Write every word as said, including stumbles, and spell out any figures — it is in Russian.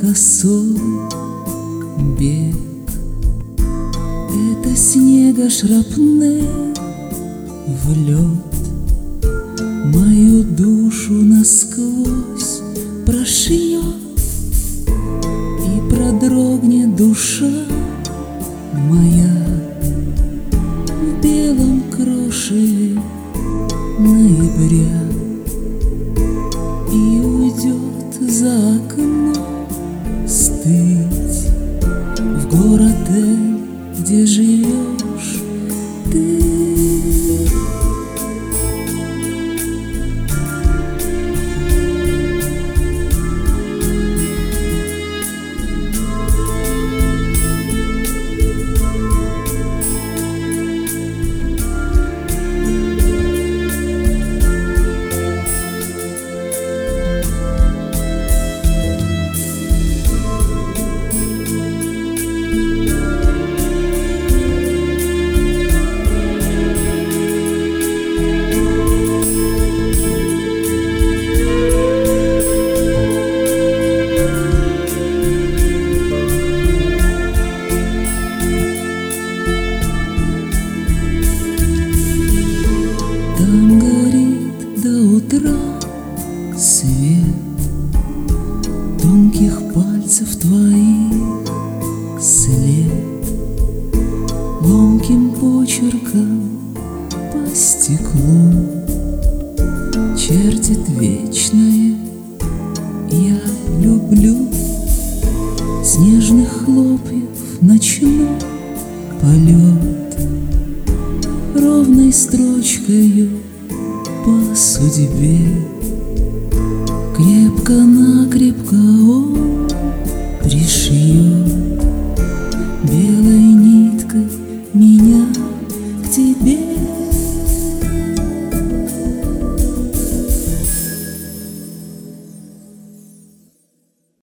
косой бег. Это снега шрапнель в лед мою душу насквозь прошьет, и продрогнет душа моя в белом крошеве ноября и уйдет за окно стыть в город, где живешь ты. Там горит до утра свет тонких пальцев твоих, след ломким почерком по стеклу чертит вечное «Я люблю». Снежных хлопьев ночной полет ровной строчкою по судьбе крепко-накрепко он пришьет.